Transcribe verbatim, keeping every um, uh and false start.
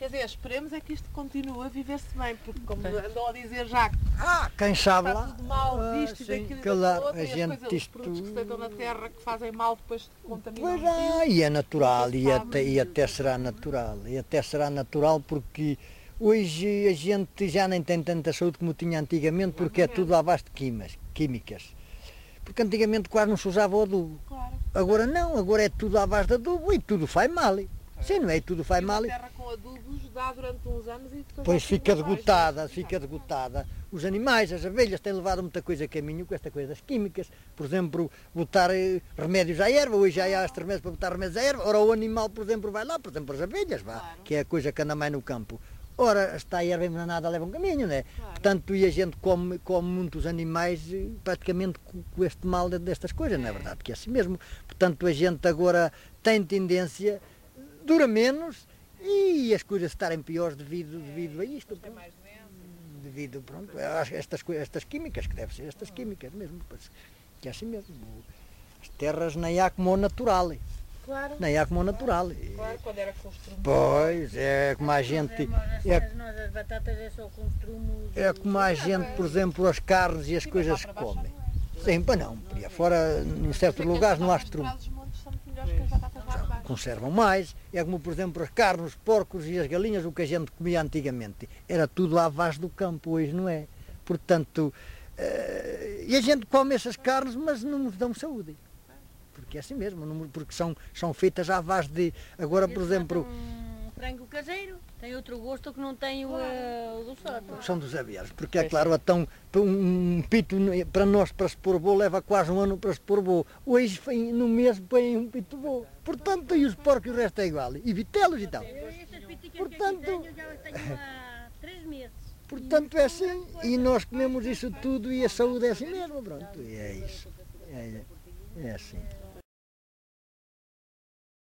Quer dizer, esperemos é que isto continue a viver-se bem, porque como andam a dizer já que Ah, quem sabe está lá. tudo mal Ah, visto e sim, daquilo e claro, daquilo outro, a e as gente coisas, os isto- produtos que se deitam na terra que fazem mal depois contaminam Pois o rio. ah, e é natural, Nunca se e sabe. até, e até será natural, e até será natural porque hoje a gente já nem tem tanta saúde como tinha antigamente, porque é tudo à base de químicas, químicas. Porque antigamente quase não se usava o adubo. Claro. Agora não, agora é tudo à base de adubo e tudo faz mal. Sim, não é? E tudo faz E mal. uma terra com adubos dá durante uns anos e depois Depois já fica tudo mais, esgotada, mas- fica esgotada. Os animais, as abelhas têm levado muita coisa a caminho com esta coisa das químicas. Por exemplo, botar eh, remédios à erva, hoje já há estes remédios para botar remédios à erva. Ora, o animal, por exemplo, vai lá, por exemplo, as abelhas, vá, Claro. que é a coisa que anda mais no campo. Ora, está a erva envenenada, leva um caminho, não é? Claro. Portanto, e a gente come, come muitos animais eh, praticamente com, com este mal de- destas coisas, não é verdade? Que é assim mesmo. Portanto, a gente agora tem tendência, dura menos e as coisas estarem piores devido, devido a isto. Tem pronto. mais doenças. Devido, pronto, a estas, coi- estas químicas, que deve ser estas químicas mesmo, pois, que é assim mesmo. As terras nem há como o natural, Claro. nem há como o natural. Claro, quando era construído. Pois, é como a gente, é, Nós as batatas é só com estrumos. é como a gente, por exemplo, as carnes e as coisas que comem. Sim, para não, por aí fora, em certos lugares não há estrumo. Os montes são muito melhores que as batatas lá de baixo. Conservam mais, é como por exemplo as carnes, os porcos e as galinhas, o que a gente comia antigamente. Era tudo à base do campo, hoje não é. Portanto, eh, e a gente come essas carnes, mas não nos dão saúde. Porque é assim mesmo, não- porque são, são feitas à base de. Agora, por exemplo, Um frango caseiro tem outro gosto que não tem o, eh, o do soto. são dos aviários, porque é claro, então, um pito para nós, para se pôr bom, leva quase um ano para se pôr bom. Hoje, foi- no mês, põem um pito bom. Portanto, e os porcos, o resto é igual. E vitelos e tal. Eu, estas piticas Portanto- que aqui tenho, já as tenho há três meses. Portanto, é assim. E nós comemos isso tudo e a saúde é assim mesmo, pronto. E é isso. É, é assim.